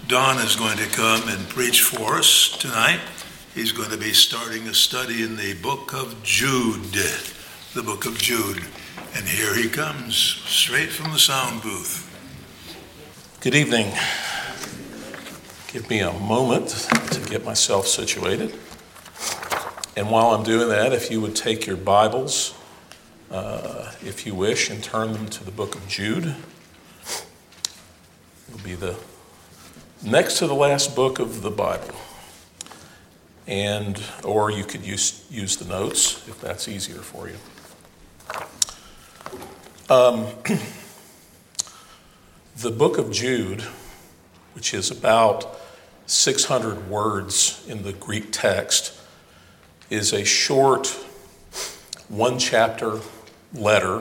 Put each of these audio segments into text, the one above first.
Don is going to come and preach for us tonight. He's going to be starting a study in the book of Jude, the book of Jude. And here he comes, straight from the sound booth. Good evening. Give me a moment to get myself situated. And while I'm doing that, if you would take your Bibles, if you wish, and turn them to the book of Jude. It'll be the next to the last book of the Bible. Or you could use the notes if that's easier for you. The book of Jude, which is about 600 words in the Greek text, is a short one-chapter letter,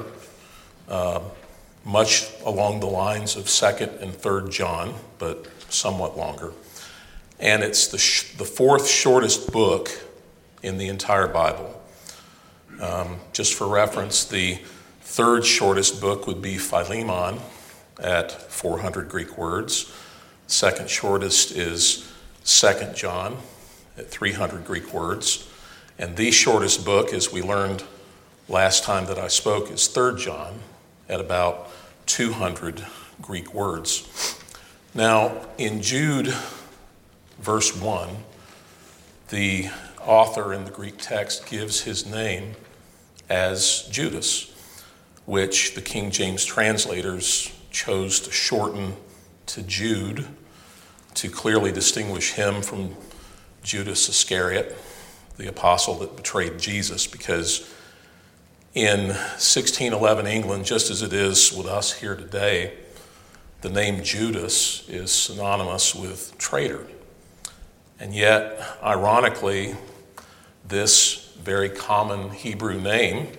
much along the lines of 2nd and 3rd John, but somewhat longer. And it's the fourth shortest book in the entire Bible. Just for reference, the third shortest book would be Philemon at 400 Greek words. Second shortest is 2nd John at 300 Greek words. And the shortest book, as we learned last time that I spoke, is 3rd John at about 200 Greek words. Now, in Jude, verse 1, the author in the Greek text gives his name as Judas, which the King James translators chose to shorten to Jude to clearly distinguish him from Judas Iscariot, the apostle that betrayed Jesus, because in 1611 England, just as it is with us here today, the name Judas is synonymous with traitor. And yet, ironically, this very common Hebrew name,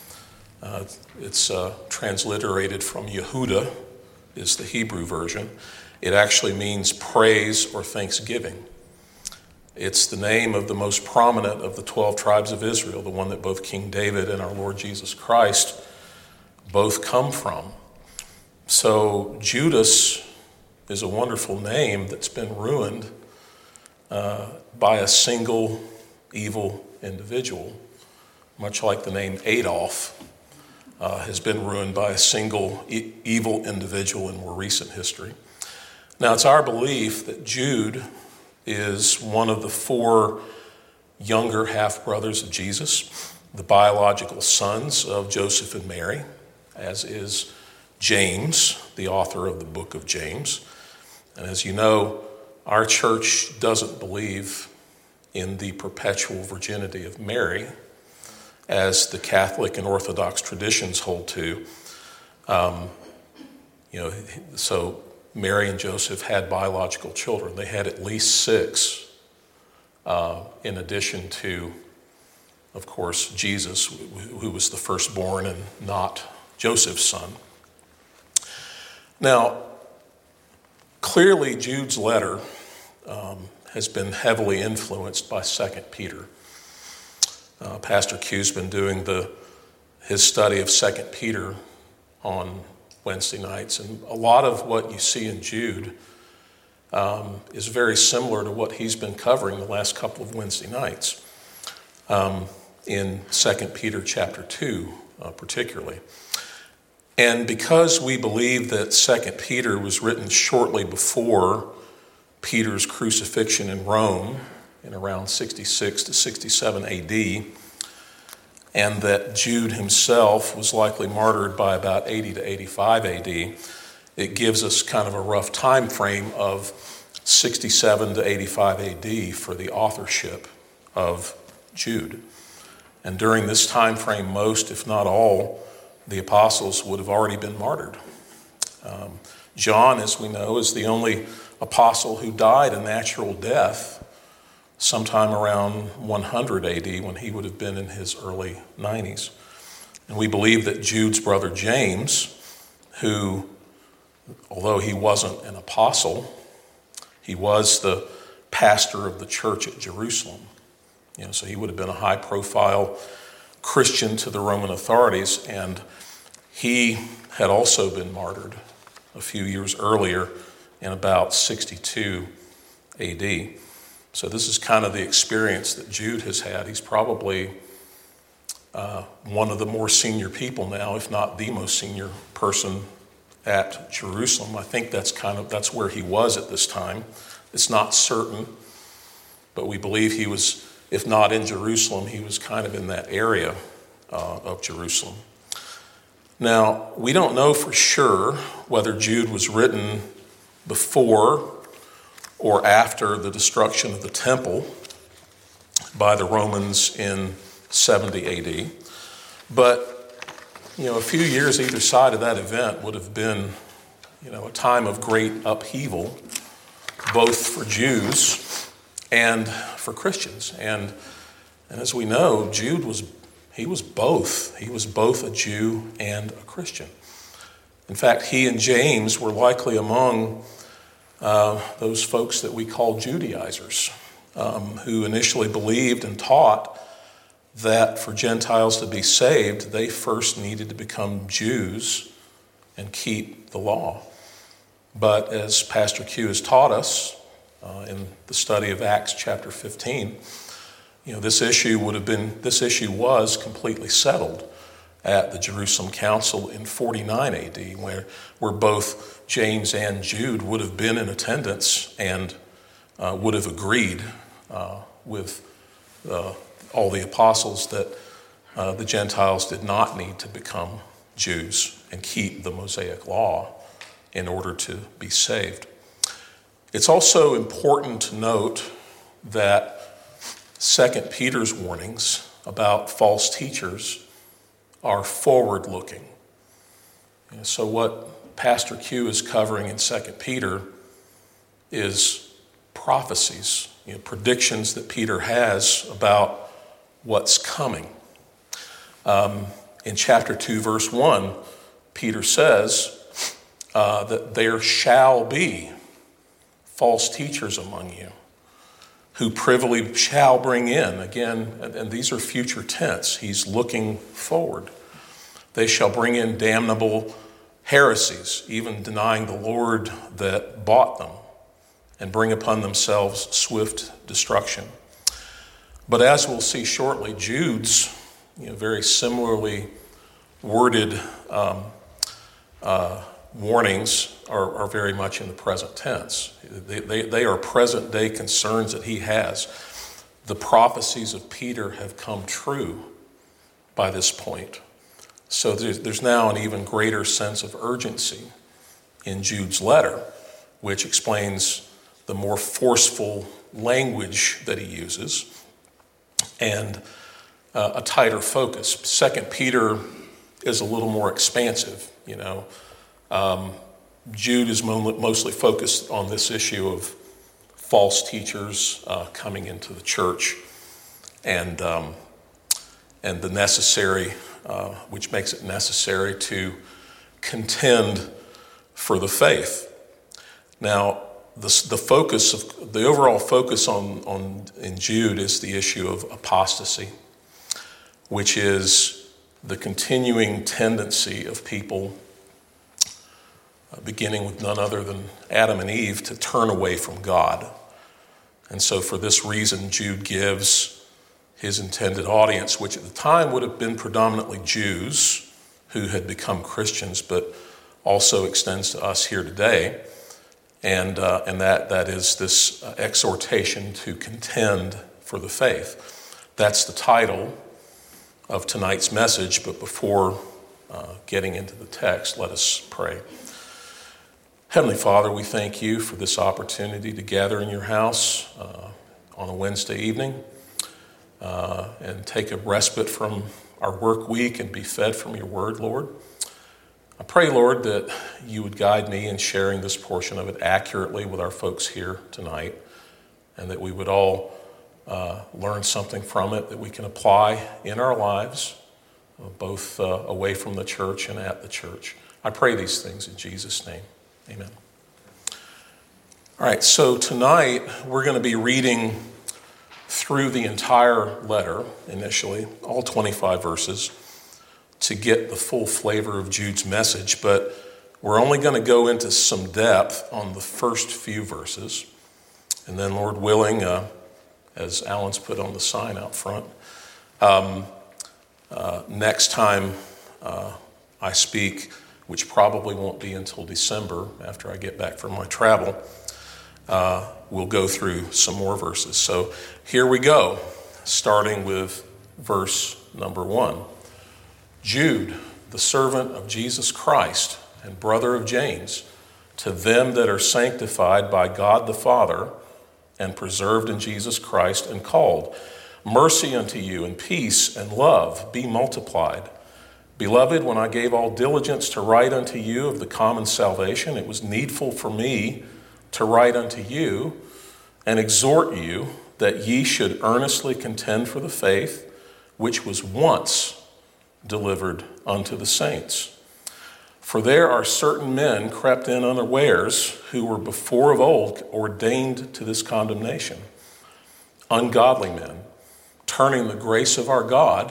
it's transliterated from Yehuda, is the Hebrew version. It actually means praise or thanksgiving. It's the name of the most prominent of the 12 tribes of Israel, the one that both King David and our Lord Jesus Christ both come from. So Judas is a wonderful name that's been ruined by a single evil individual, much like the name Adolf has been ruined by a single evil individual in more recent history. Now, it's our belief that Jude is one of the 4 younger half-brothers of Jesus, the biological sons of Joseph and Mary, as is James, the author of the book of James. And as you know, our church doesn't believe in the perpetual virginity of Mary, as the Catholic and Orthodox traditions hold to. So Mary and Joseph had biological children. They had at least 6, in addition to, of course, Jesus, who was the firstborn and not Joseph's son. Now, clearly Jude's letter has been heavily influenced by 2nd Peter. Pastor Q's been doing his study of 2nd Peter on Wednesday nights, and a lot of what you see in Jude is very similar to what he's been covering the last couple of Wednesday nights in 2 Peter chapter 2 particularly. And because we believe that 2 Peter was written shortly before Peter's crucifixion in Rome in around 66 to 67 AD, and that Jude himself was likely martyred by about 80 to 85 AD, it gives us kind of a rough time frame of 67 to 85 AD for the authorship of Jude. And during this time frame, most, if not all, the apostles would have already been martyred. John, as we know, is the only apostle who died a natural death sometime around 100 AD, when he would have been in his early 90s. And we believe that Jude's brother James, who, although he wasn't an apostle, he was the pastor of the church at Jerusalem. So he would have been a high-profile Christian to the Roman authorities, and he had also been martyred a few years earlier in about 62 AD. So this is kind of the experience that Jude has had. He's probably one of the more senior people now, if not the most senior person at Jerusalem. I think that's where he was at this time. It's not certain, but we believe he was, if not in Jerusalem, he was kind of in that area of Jerusalem. Now, we don't know for sure whether Jude was written before or after the destruction of the temple by the Romans in 70 AD. But, a few years either side of that event would have been, a time of great upheaval, both for Jews and for Christians. And as we know, Jude was both. He was both a Jew and a Christian. In fact, he and James were likely among those folks that we call Judaizers, who initially believed and taught that for Gentiles to be saved, they first needed to become Jews and keep the law. But as Pastor Q has taught us in the study of Acts chapter 15, this issue was completely settled at the Jerusalem Council in 49 AD, where both James and Jude would have been in attendance and would have agreed with all the apostles that the Gentiles did not need to become Jews and keep the Mosaic law in order to be saved. It's also important to note that 2 Peter's warnings about false teachers are forward-looking. So what Pastor Q is covering in 2 Peter is prophecies, predictions that Peter has about what's coming. In chapter 2, verse 1, Peter says that there shall be false teachers among you, who privily shall bring in, again, and these are future tense, he's looking forward. They shall bring in damnable heresies, even denying the Lord that bought them, and bring upon themselves swift destruction. But as we'll see shortly, Jude's very similarly worded warnings are very much in the present tense. They are present day concerns that he has. The prophecies of Peter have come true by this point. So there's now an even greater sense of urgency in Jude's letter, which explains the more forceful language that he uses and a tighter focus. 2 Peter is a little more expansive, Jude is mostly focused on this issue of false teachers coming into the church and the necessary, which makes it necessary to contend for the faith. Now, the overall focus in Jude is the issue of apostasy, which is the continuing tendency of people, beginning with none other than Adam and Eve, to turn away from God. And so for this reason, Jude gives his intended audience, which at the time would have been predominantly Jews who had become Christians, but also extends to us here today. And that is this exhortation to contend for the faith. That's the title of tonight's message, but before getting into the text, let us pray. Heavenly Father, we thank you for this opportunity to gather in your house on a Wednesday evening and take a respite from our work week and be fed from your word, Lord. I pray, Lord, that you would guide me in sharing this portion of it accurately with our folks here tonight, and that we would all learn something from it that we can apply in our lives, both away from the church and at the church. I pray these things in Jesus' name. Amen. All right, so tonight we're going to be reading through the entire letter initially, all 25 verses, to get the full flavor of Jude's message. But we're only going to go into some depth on the first few verses. And then, Lord willing, as Alan's put on the sign out front, next time I speak, which probably won't be until December after I get back from my travel, we'll go through some more verses. So here we go, starting with verse number 1. Jude, the servant of Jesus Christ and brother of James, to them that are sanctified by God the Father and preserved in Jesus Christ and called, mercy unto you and peace and love be multiplied. Beloved, when I gave all diligence to write unto you of the common salvation, it was needful for me to write unto you and exhort you that ye should earnestly contend for the faith which was once delivered unto the saints. For there are certain men crept in unawares, who were before of old ordained to this condemnation, ungodly men, turning the grace of our God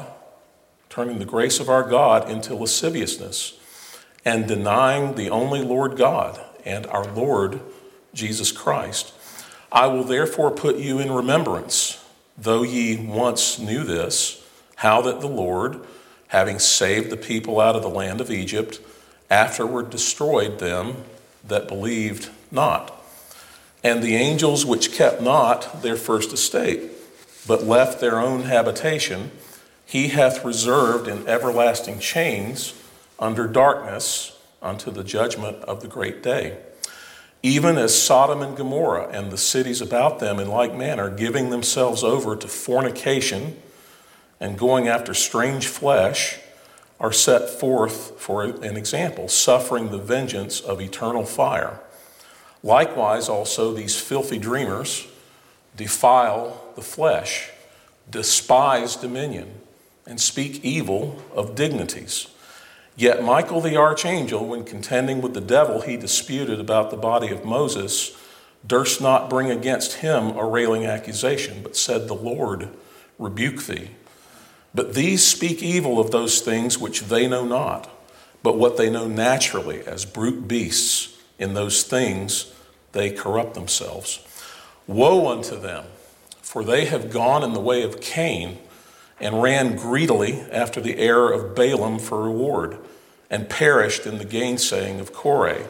into lasciviousness, and denying the only Lord God and our Lord Jesus Christ. I will therefore put you in remembrance, though ye once knew this, how that the Lord, having saved the people out of the land of Egypt, afterward destroyed them that believed not, and the angels which kept not their first estate, but left their own habitation, he hath reserved in everlasting chains under darkness unto the judgment of the great day. Even as Sodom and Gomorrah and the cities about them in like manner, giving themselves over to fornication and going after strange flesh, are set forth for an example, suffering the vengeance of eternal fire. Likewise also these filthy dreamers defile the flesh, despise dominion, and speak evil of dignities. Yet Michael the archangel, when contending with the devil he disputed about the body of Moses, durst not bring against him a railing accusation, but said, the Lord rebuke thee. But these speak evil of those things which they know not, but what they know naturally as brute beasts. In those things they corrupt themselves. Woe unto them, for they have gone in the way of Cain, and ran greedily after the error of Balaam for reward, and perished in the gainsaying of Korah.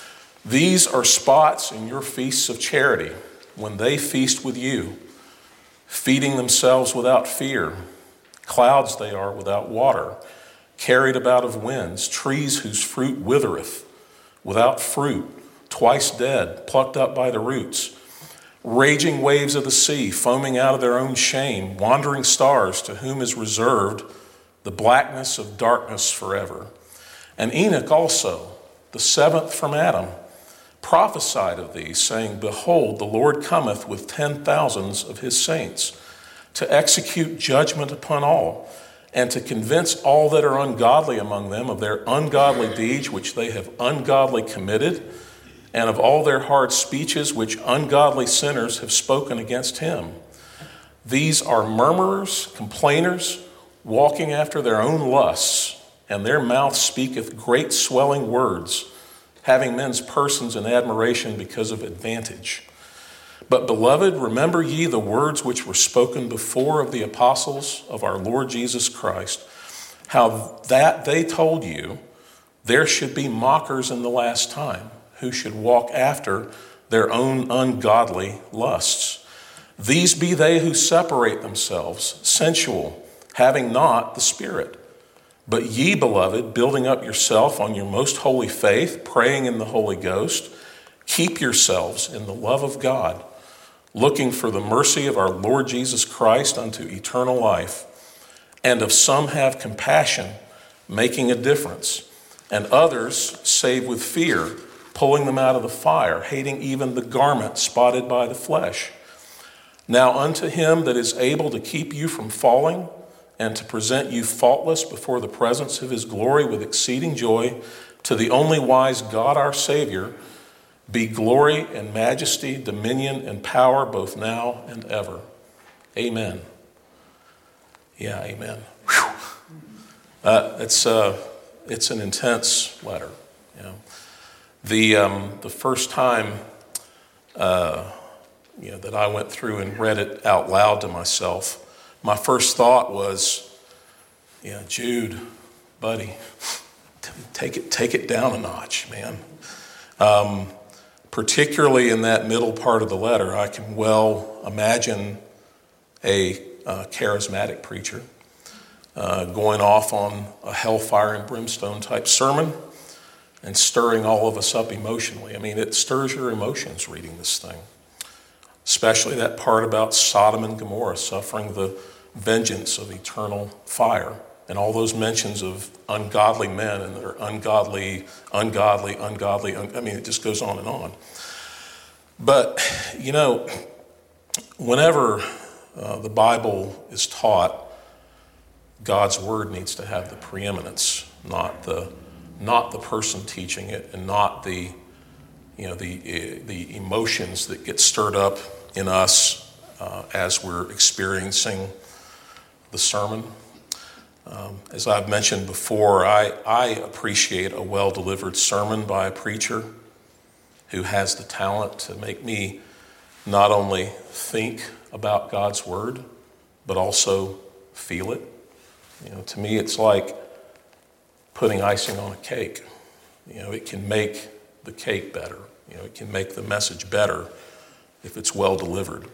These are spots in your feasts of charity, when they feast with you, feeding themselves without fear. Clouds they are without water, carried about of winds, trees whose fruit withereth, without fruit, twice dead, plucked up by the roots. Raging waves of the sea, foaming out of their own shame, wandering stars to whom is reserved the blackness of darkness forever. And Enoch also, the seventh from Adam, prophesied of these, saying, behold, the Lord cometh with 10,000s of his saints, to execute judgment upon all, and to convince all that are ungodly among them of their ungodly deeds which they have ungodly committed, and of all their hard speeches which ungodly sinners have spoken against him. These are murmurers, complainers, walking after their own lusts, and their mouth speaketh great swelling words, having men's persons in admiration because of advantage. But, beloved, remember ye the words which were spoken before of the apostles of our Lord Jesus Christ, how that they told you there should be mockers in the last time, who should walk after their own ungodly lusts. These be they who separate themselves, sensual, having not the Spirit. But ye, beloved, building up yourself on your most holy faith, praying in the Holy Ghost, keep yourselves in the love of God, looking for the mercy of our Lord Jesus Christ unto eternal life. And of some have compassion, making a difference, and others save with fear, pulling them out of the fire, hating even the garment spotted by the flesh. Now unto him that is able to keep you from falling, and to present you faultless before the presence of his glory with exceeding joy, to the only wise God our Savior, be glory and majesty, dominion and power, both now and ever. Amen. Yeah, amen. It's an intense letter. You know. The first time that I went through and read it out loud to myself, my first thought was, Jude, buddy, take it down a notch, man. Particularly in that middle part of the letter, I can well imagine a charismatic preacher going off on a hellfire and brimstone type sermon and stirring all of us up emotionally. I mean, it stirs your emotions reading this thing, especially that part about Sodom and Gomorrah suffering the vengeance of eternal fire, and all those mentions of ungodly men and their ungodly. I mean, it just goes on and on. But, whenever the Bible is taught, God's word needs to have the preeminence, not the person teaching it, and not the emotions that get stirred up in us as we're experiencing the sermon. As I've mentioned before, I appreciate a well-delivered sermon by a preacher who has the talent to make me not only think about God's word, but also feel it. To me, it's like putting icing on a cake. It can make the cake better. It can make the message better if it's well delivered.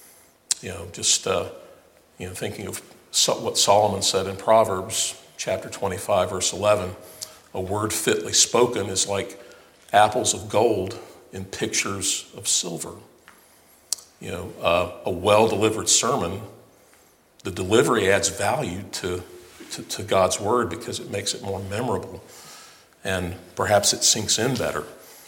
Thinking of what Solomon said in Proverbs chapter 25, verse 11, a word fitly spoken is like apples of gold in pictures of silver. A well-delivered sermon, the delivery adds value to God's word because it makes it more memorable and perhaps it sinks in better.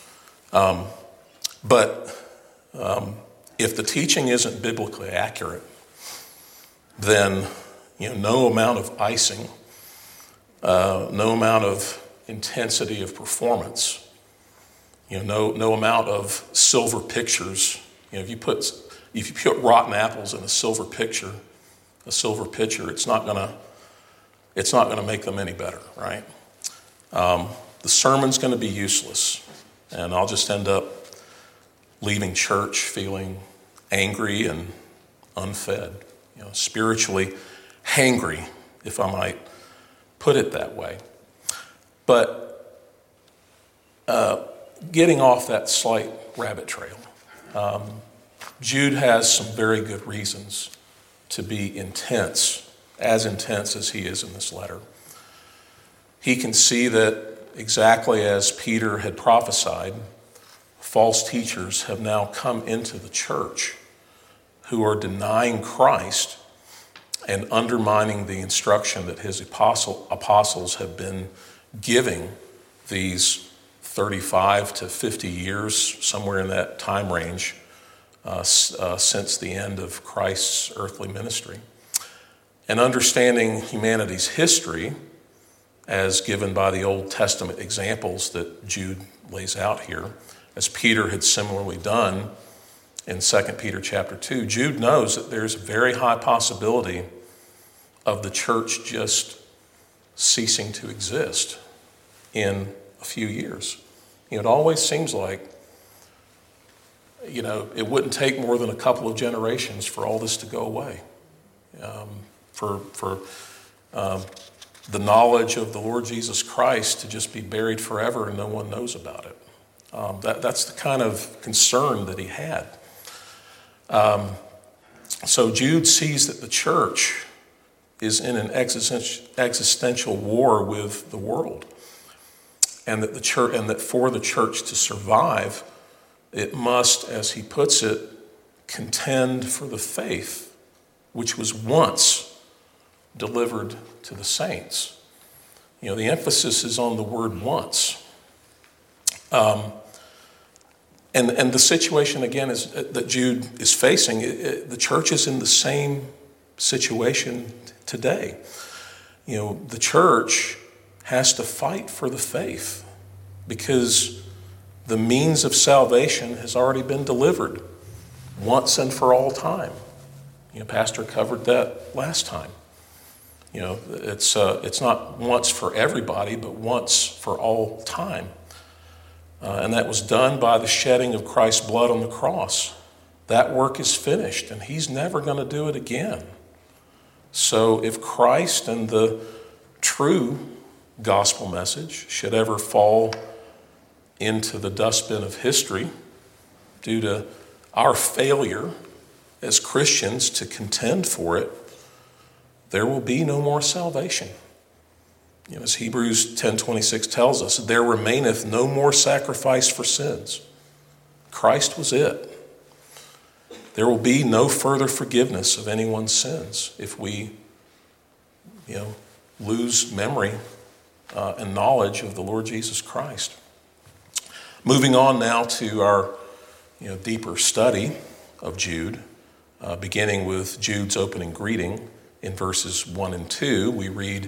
But if the teaching isn't biblically accurate, then no amount of icing, no amount of intensity of performance, no amount of silver pictures. If you put rotten apples in a silver pitcher, it's not gonna make them any better, right? The sermon's going to be useless, and I'll just end up leaving church feeling angry and unfed, spiritually hangry, if I might put it that way. But getting off that slight rabbit trail, Jude has some very good reasons to be intense as he is in this letter. He can see that exactly as Peter had prophesied, false teachers have now come into the church who are denying Christ and undermining the instruction that his apostles have been giving these 35 to 50 years, somewhere in that time range, since the end of Christ's earthly ministry. And understanding humanity's history, as given by the Old Testament examples that Jude lays out here, as Peter had similarly done in 2 Peter chapter 2, Jude knows that there's a very high possibility of the church just ceasing to exist in a few years. It always seems like, it wouldn't take more than a couple of generations for all this to go away. For the knowledge of the Lord Jesus Christ to just be buried forever and no one knows about it. That's the kind of concern that he had. So Jude sees that the church is in an existential war with the world, and that for the church to survive, it must, as he puts it, contend for the faith which was once delivered to the saints. The emphasis is on the word once. And the situation, again, is that Jude is facing. The church is in the same situation today. The church has to fight for the faith because the means of salvation has already been delivered once and for all time. Pastor covered that last time. It's not once for everybody, but once for all time. And that was done by the shedding of Christ's blood on the cross. That work is finished, and he's never going to do it again. So if Christ and the true gospel message should ever fall into the dustbin of history due to our failure as Christians to contend for it, there will be no more salvation. As Hebrews 10:26 tells us, there remaineth no more sacrifice for sins. Christ was it. There will be no further forgiveness of anyone's sins if we, lose memory and knowledge of the Lord Jesus Christ. Moving on now to our, deeper study of Jude, beginning with Jude's opening greeting in verses 1 and 2, we read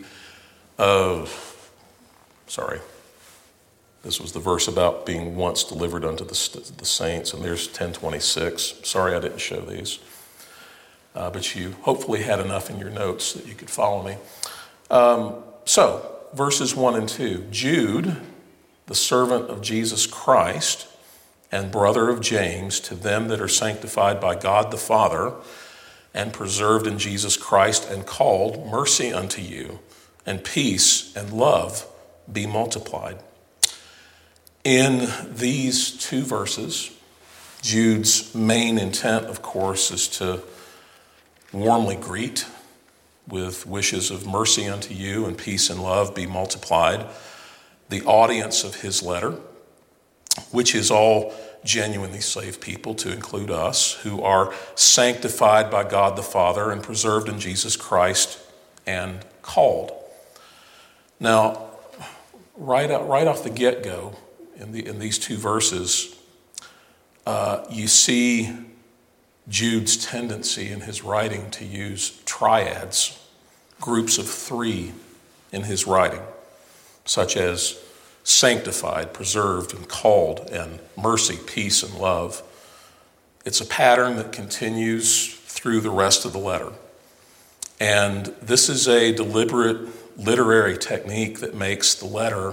this was the verse about being once delivered unto the saints, and there's 10:26. Sorry I didn't show these, but you hopefully had enough in your notes that you could follow me. So, verses 1 and 2. Jude, the servant of Jesus Christ and brother of James, to them that are sanctified by God the Father and preserved in Jesus Christ and called, mercy unto you, and peace and love be multiplied. In these two verses, Jude's main intent, of course, is to warmly greet with wishes of mercy unto you and peace and love be multiplied the audience of his letter, which is all genuinely saved people, to include us, who are sanctified by God the Father and preserved in Jesus Christ and called. Now, right off the get-go, in these two verses, you see Jude's tendency in his writing to use triads, groups of three in his writing, such as sanctified, preserved, and called, and mercy, peace, and love. It's a pattern that continues through the rest of the letter. And this is a deliberate literary technique that makes the letter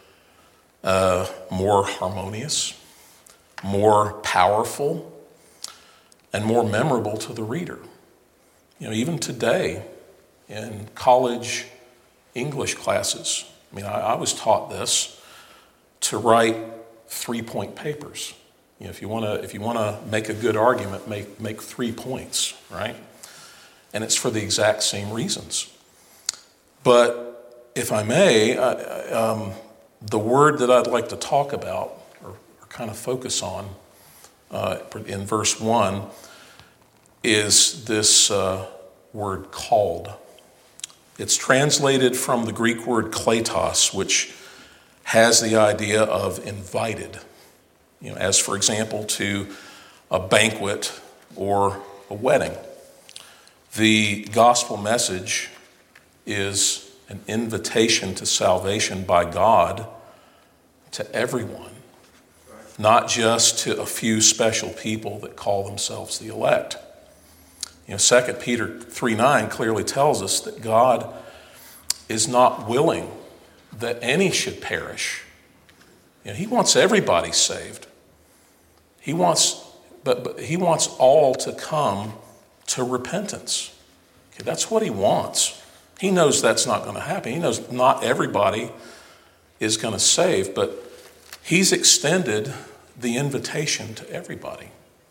more harmonious, more powerful, and more memorable to the reader. Even today in college English classes, I was taught this, to write 3-point papers. If you want to make a good argument, make 3 points, right? And it's for the exact same reasons. But if I may, the word that I'd like to talk about or kind of focus on in verse 1 is this word called. It's translated from the Greek word kletos, which has the idea of invited, as for example to a banquet or a wedding. The gospel message is an invitation to salvation by God to everyone, not just to a few special people that call themselves the elect. 2 Peter 3:9 clearly tells us that God is not willing that any should perish. He wants everybody saved. He wants all to come to repentance. Okay, that's what he wants. He knows that's not going to happen. He knows not everybody is going to save, but he's extended the invitation to everybody.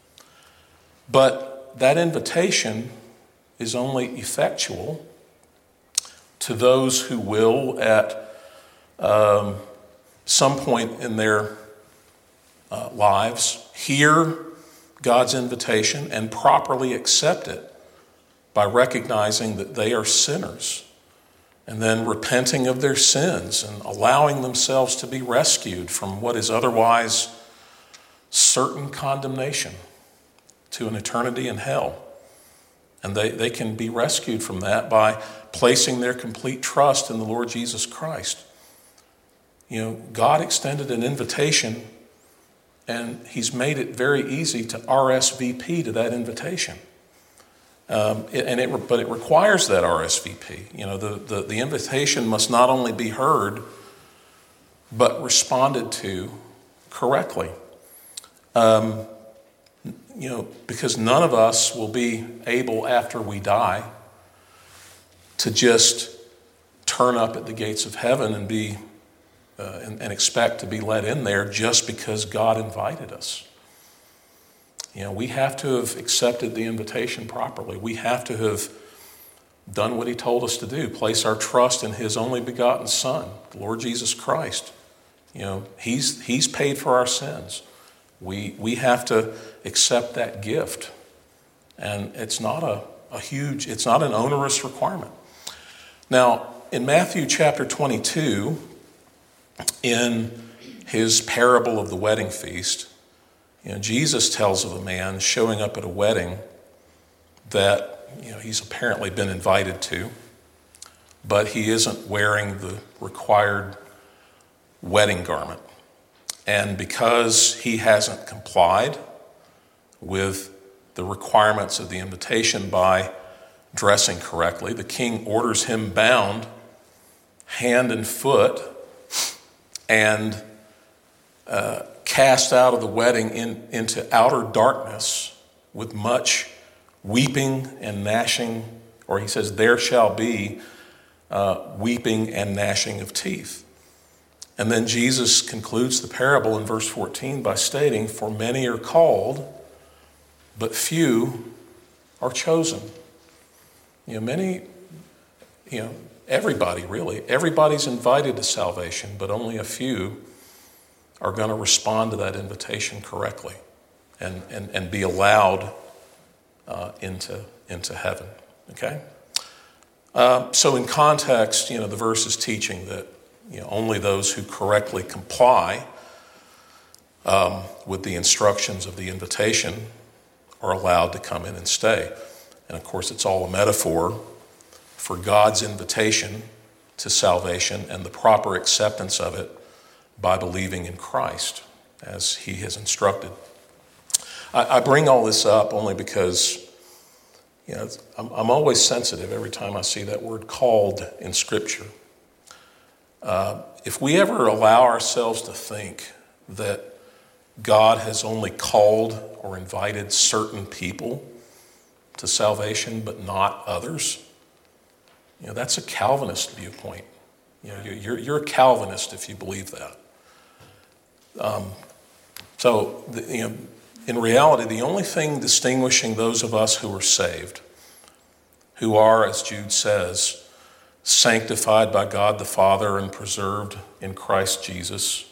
But that invitation is only effectual to those who will, at some point in their lives, hear God's invitation and properly accept it by recognizing that they are sinners and then repenting of their sins and allowing themselves to be rescued from what is otherwise certain condemnation to an eternity in hell. And they can be rescued from that by placing their complete trust in the Lord Jesus Christ. God extended an invitation, and he's made it very easy to RSVP to that invitation. But it requires that RSVP. The invitation must not only be heard, but responded to correctly. Because none of us will be able after we die to just turn up at the gates of heaven and be and expect to be let in there just because God invited us. We have to have accepted the invitation properly. We have to have done what he told us to do, place our trust in his only begotten Son, the Lord Jesus Christ. He's paid for our sins. We have to accept that gift. And it's not it's not an onerous requirement. Now, in Matthew chapter 22, in his parable of the wedding feast, Jesus tells of a man showing up at a wedding that he's apparently been invited to, but he isn't wearing the required wedding garment. And because he hasn't complied with the requirements of the invitation by dressing correctly, the king orders him bound hand and foot and cast out of the wedding into outer darkness with much weeping and gnashing, or he says, there shall be weeping and gnashing of teeth. And then Jesus concludes the parable in verse 14 by stating, for many are called, but few are chosen. Everybody really, everybody's invited to salvation, but only a few are going to respond to that invitation correctly and be allowed into heaven. Okay? So in context, the verse is teaching that only those who correctly comply with the instructions of the invitation are allowed to come in and stay. And of course, it's all a metaphor for God's invitation to salvation and the proper acceptance of it by believing in Christ as he has instructed. I bring all this up only because I'm always sensitive every time I see that word called in Scripture. If we ever allow ourselves to think that God has only called or invited certain people to salvation but not others, that's a Calvinist viewpoint. You're a Calvinist if you believe that. In reality, the only thing distinguishing those of us who are saved, who are, as Jude says, sanctified by God the Father and preserved in Christ Jesus.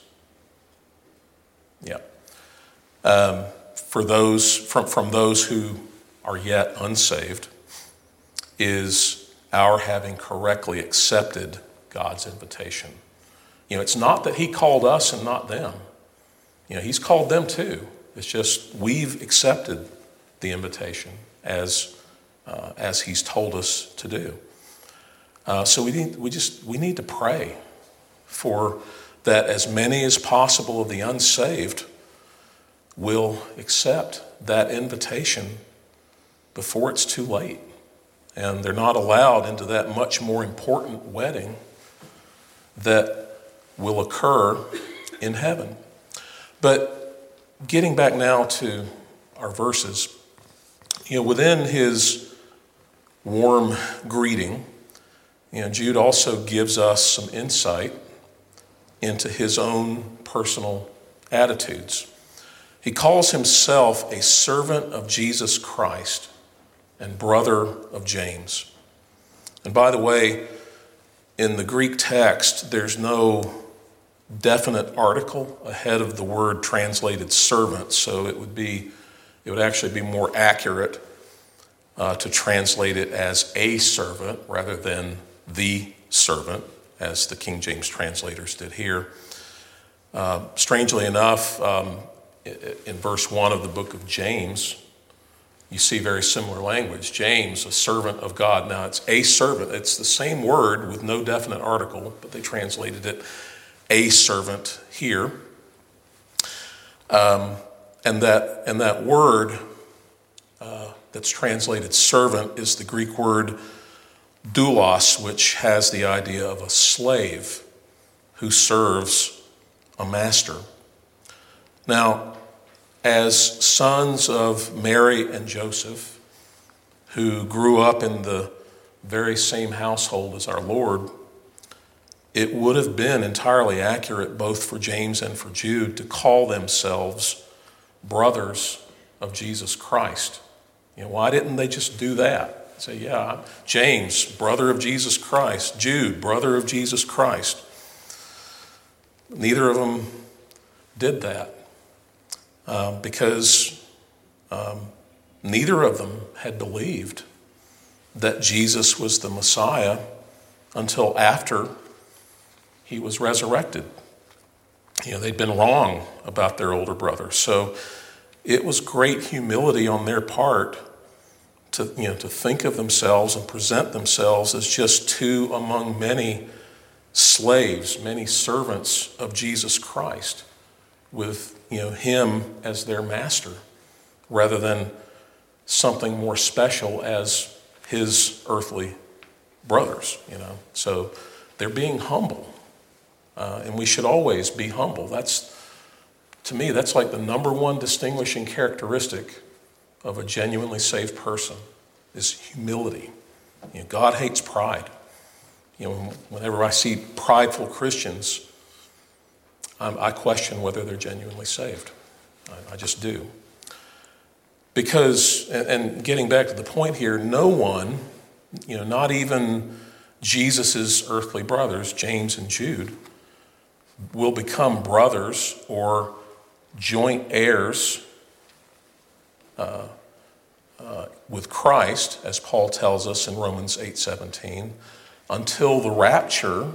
For those from those who are yet unsaved is our having correctly accepted God's invitation. It's not that he called us and not them. He's called them too. It's just we've accepted the invitation as he's told us to do. So we need to pray for that as many as possible of the unsaved will accept that invitation before it's too late. And they're not allowed into that much more important wedding that will occur in heaven. But getting back now to our verses, within his warm greeting, Jude also gives us some insight into his own personal attitudes. He calls himself a servant of Jesus Christ and brother of James. And by the way, in the Greek text, there's no definite article ahead of the word translated servant, so it would actually be more accurate to translate it as a servant rather than the servant, as the King James translators did here. Strangely enough, in verse 1 of the book of James, you see very similar language. James, a servant of God. Now, it's a servant. It's the same word with no definite article, but they translated it a servant here. And that word that's translated servant is the Greek word doulos, which has the idea of a slave who serves a master. Now, as sons of Mary and Joseph, who grew up in the very same household as our Lord, it would have been entirely accurate both for James and for Jude to call themselves brothers of Jesus Christ. Why didn't they just do that? Say, yeah, I'm James, brother of Jesus Christ. Jude, brother of Jesus Christ. Neither of them did that because neither of them had believed that Jesus was the Messiah until after he was resurrected. They'd been wrong about their older brother. So it was great humility on their part to think of themselves and present themselves as just two among many slaves, many servants of Jesus Christ, with him as their master, rather than something more special as his earthly brothers. So they're being humble. And we should always be humble. To me, that's like the number one distinguishing characteristic of a genuinely saved person is humility. God hates pride. Whenever I see prideful Christians, I question whether they're genuinely saved. I just do. Because, and getting back to the point here, no one, not even Jesus' earthly brothers, James and Jude, will become brothers or joint heirs with Christ, as Paul tells us in Romans 8:17, until the rapture,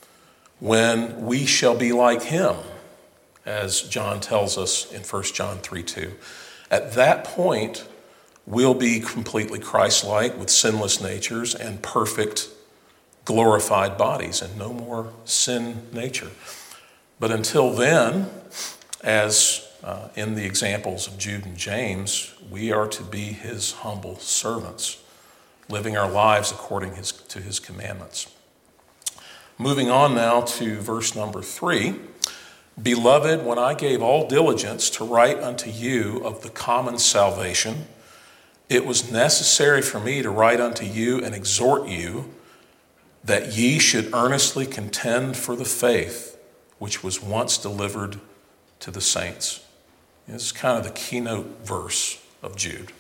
when we shall be like him, as John tells us in 1 John 3:2. At that point, we'll be completely Christ-like with sinless natures and perfect glorified bodies and no more sin nature. But until then, as in the examples of Jude and James, we are to be his humble servants, living our lives according to his commandments. Moving on now to verse number 3. Beloved, when I gave all diligence to write unto you of the common salvation, it was necessary for me to write unto you and exhort you that ye should earnestly contend for the faith which was once delivered to the saints. This is kind of the keynote verse of Jude.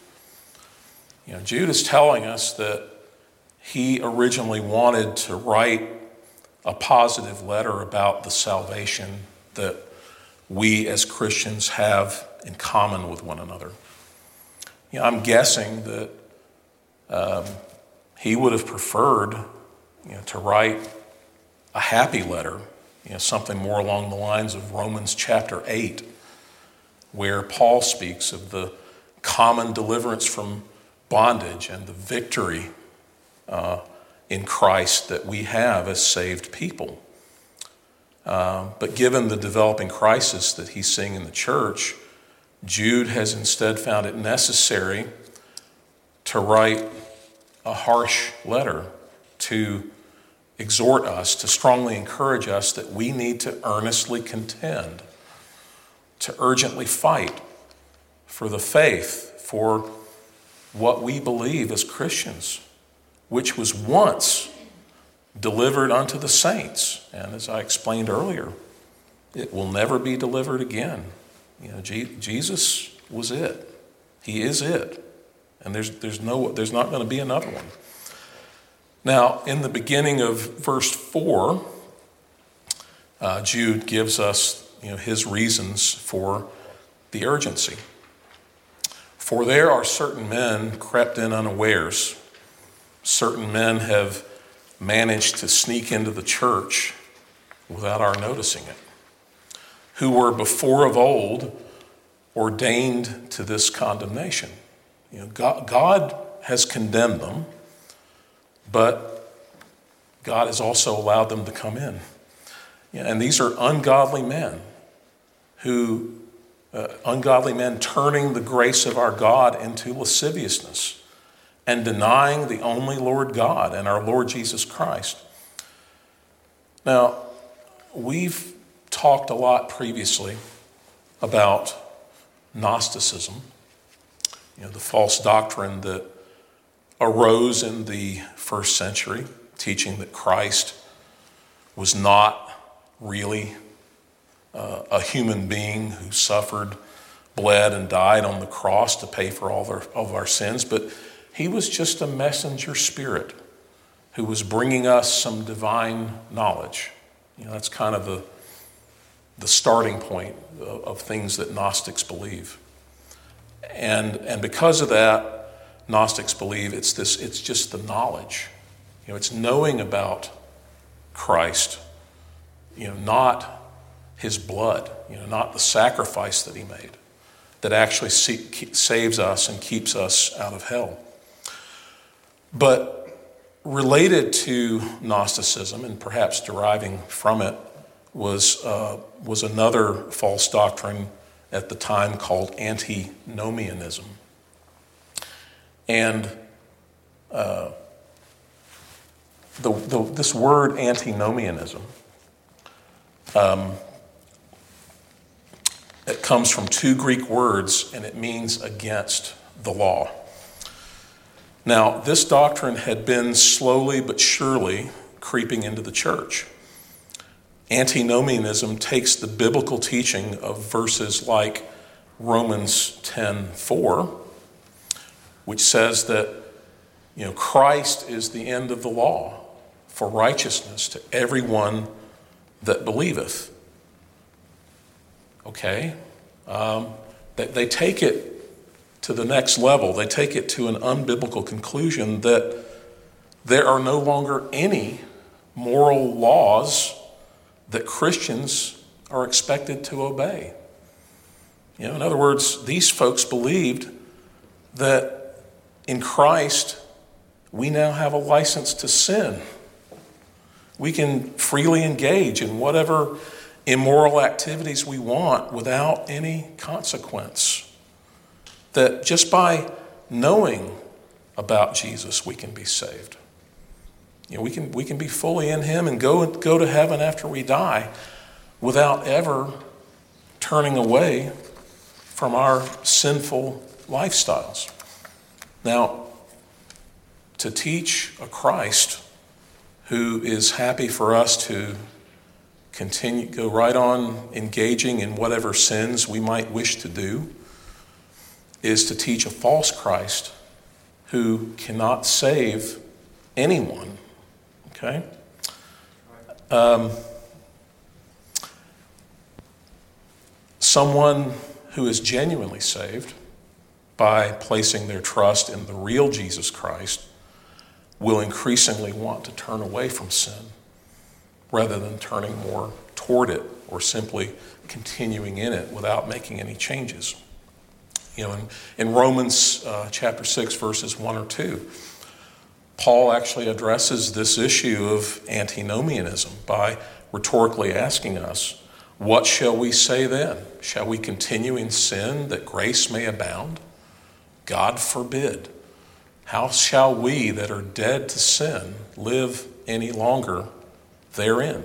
Jude is telling us that he originally wanted to write a positive letter about the salvation that we as Christians have in common with one another. I'm guessing that he would have preferred to write a happy letter, something more along the lines of Romans chapter 8, where Paul speaks of the common deliverance from bondage and the victory in Christ that we have as saved people. But given the developing crisis that he's seeing in the church, Jude has instead found it necessary to write a harsh letter to exhort us, to strongly encourage us that we need to earnestly contend, to urgently fight for the faith, for what we believe as Christians, which was once delivered unto the saints. And as I explained earlier, it will never be delivered again. Jesus was it. He is it. And there's not going to be another one. Now, in the beginning of verse 4, Jude gives us his reasons for the urgency. For there are certain men crept in unawares. Certain men have managed to sneak into the church without our noticing it, who were before of old ordained to this condemnation. God has condemned them, but God has also allowed them to come in. And these are ungodly men turning the grace of our God into lasciviousness and denying the only Lord God and our Lord Jesus Christ. Now, we've talked a lot previously about Gnosticism, the false doctrine that arose in the first century, teaching that Christ was not really a human being who suffered, bled, and died on the cross to pay for all of our sins, but he was just a messenger spirit who was bringing us some divine knowledge. That's kind of the starting point of things that Gnostics believe. And because of that, Gnostics believe it's just the knowledge. It's knowing about Christ, not his blood, not the sacrifice that he made, that actually saves us and keeps us out of hell. But related to Gnosticism, and perhaps deriving from it, was another false doctrine at the time called antinomianism. And this word antinomianism, it comes from two Greek words, and it means against the law. Now, this doctrine had been slowly but surely creeping into the church. Antinomianism takes the biblical teaching of verses like Romans 10:4, which says that Christ is the end of the law for righteousness to everyone that believeth. Okay? They take it to the next level. They take it to an unbiblical conclusion that there are no longer any moral laws that Christians are expected to obey. In other words, these folks believed that in Christ, we now have a license to sin. We can freely engage in whatever immoral activities we want without any consequence. That just by knowing about Jesus, we can be saved. We can be fully in him and go to heaven after we die without ever turning away from our sinful lifestyles. Now, to teach a Christ who is happy for us to go right on engaging in whatever sins we might wish to do, is to teach a false Christ who cannot save anyone. Okay? Someone who is genuinely saved by placing their trust in the real Jesus Christ will increasingly want to turn away from sin rather than turning more toward it or simply continuing in it without making any changes. In Romans chapter 6, verses 1 or 2, Paul actually addresses this issue of antinomianism by rhetorically asking us, what shall we say then? Shall we continue in sin that grace may abound? God forbid. How shall we that are dead to sin live any longer therein?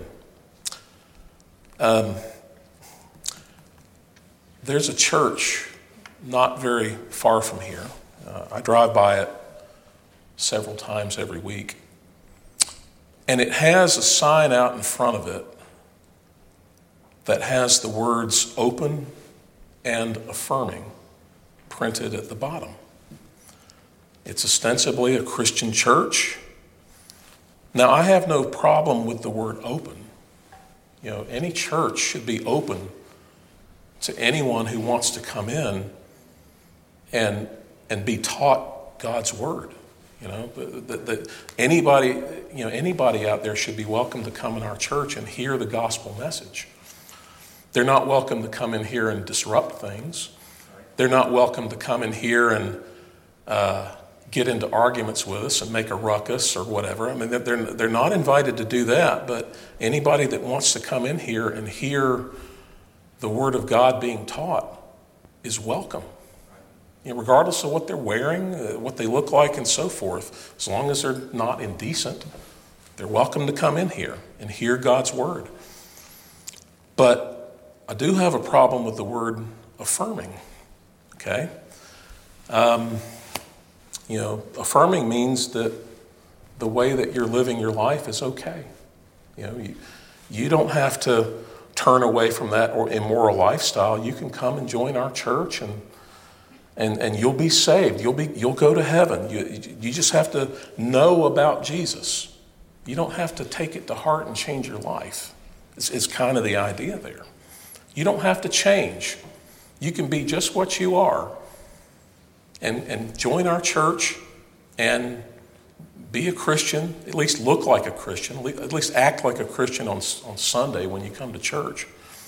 There's a church not very far from here. I drive by it several times every week. And it has a sign out in front of it that has the words open and affirming printed at the bottom. It's ostensibly a Christian church. Now, I have no problem with the word open. Any church should be open to anyone who wants to come in and be taught God's word. That anybody out there should be welcome to come in our church and hear the gospel message. They're not welcome to come in here and disrupt things. They're not welcome to come in here and get into arguments with us and make a ruckus or whatever. I mean, they're not invited to do that, but anybody that wants to come in here and hear the word of God being taught is welcome. Regardless of what they're wearing, what they look like, and so forth, as long as they're not indecent, they're welcome to come in here and hear God's word. But I do have a problem with the word affirming, okay? Affirming means that the way that you're living your life is okay. You don't have to turn away from that or immoral lifestyle. You can come and join our church and you'll be saved. You'll go to heaven. You just have to know about Jesus. You don't have to take it to heart and change your life. It's kind of the idea there. You don't have to change. You can be just what you are and join our church and be a Christian, at least look like a Christian, at least act like a Christian on Sunday when you come to church.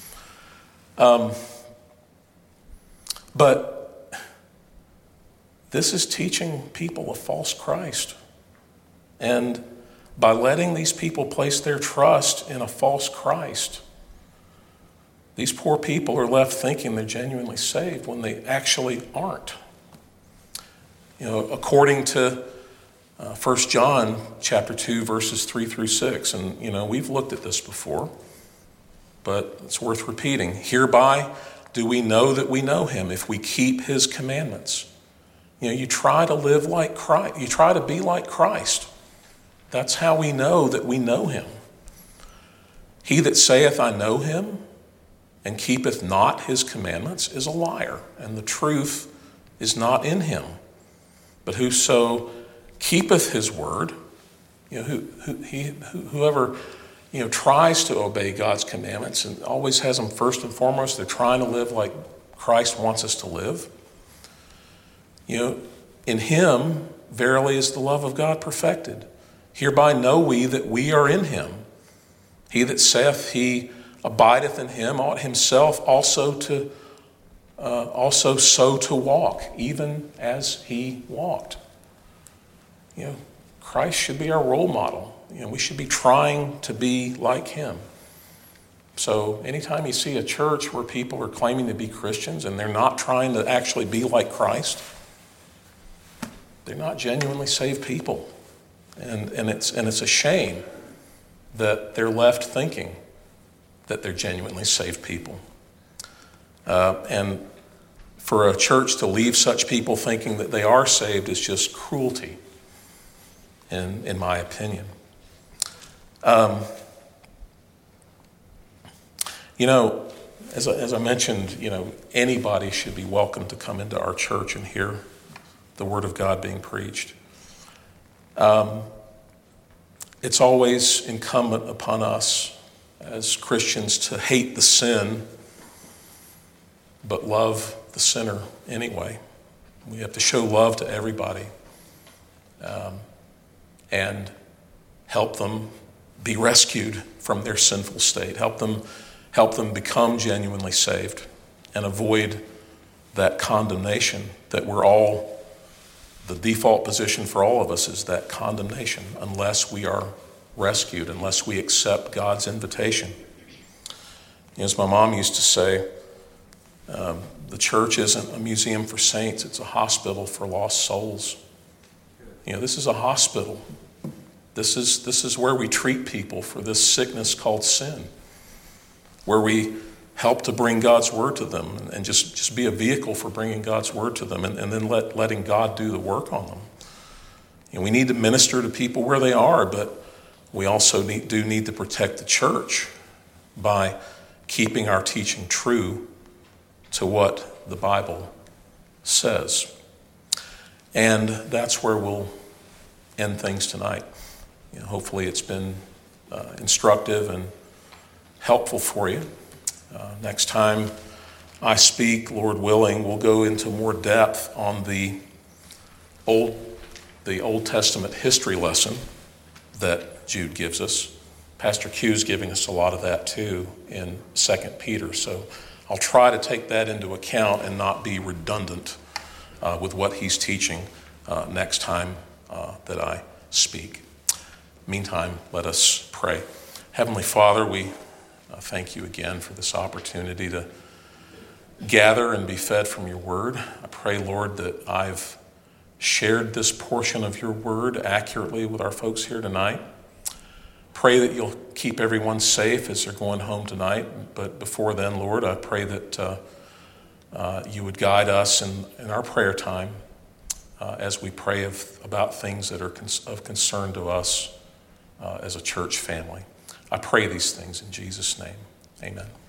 But this is teaching people a false Christ. And by letting these people place their trust in a false Christ, these poor people are left thinking they're genuinely saved when they actually aren't. According to 1 John chapter 2, verses 3 through 6, and we've looked at this before, but it's worth repeating. Hereby do we know that we know him if we keep his commandments. You try to live like Christ. You try to be like Christ. That's how we know that we know him. He that saith, I know him, and keepeth not his commandments is a liar, and the truth is not in him. But whoso keepeth his word, whoever tries to obey God's commandments and always has them first and foremost, they're trying to live like Christ wants us to live. In him verily is the love of God perfected. Hereby know we that we are in him. He that saith he abideth in him ought himself also so to walk, even as he walked. Christ should be our role model. We should be trying to be like him. So anytime you see a church where people are claiming to be Christians and they're not trying to actually be like Christ, they're not genuinely saved people. And it's a shame that they're left thinking that they're genuinely saved people. And for a church to leave such people thinking that they are saved is just cruelty, in my opinion. As I mentioned, anybody should be welcome to come into our church and hear the Word of God being preached. It's always incumbent upon us as Christians to hate the sin, but love the sinner anyway. We have to show love to everybody and help them be rescued from their sinful state. Help them become genuinely saved and avoid that condemnation that the default position for all of us is that condemnation unless we are rescued, unless we accept God's invitation. As my mom used to say, the church isn't a museum for saints, it's a hospital for lost souls. This is a hospital. This is where we treat people for this sickness called sin, where we help to bring God's word to them and just be a vehicle for bringing God's word to them and then letting God do the work on them. We need to minister to people where they are, but we also do need to protect the church by keeping our teaching true to what the Bible says. And that's where we'll end things tonight. Hopefully it's been instructive and helpful for you. Next time I speak, Lord willing, we'll go into more depth on the Old Testament history lesson that Jude gives us. Pastor Q's giving us a lot of that too in 2 Peter. So I'll try to take that into account and not be redundant with what he's teaching next time that I speak. Meantime, let us pray. Heavenly Father, we thank you again for this opportunity to gather and be fed from your word. I pray, Lord, that I've shared this portion of your word accurately with our folks here tonight. Pray pray that you'll keep everyone safe as they're going home tonight. But before then, Lord, I pray that you would guide us in our prayer time as we pray about things that are of concern to us as a church family. I pray these things in Jesus' name. Amen.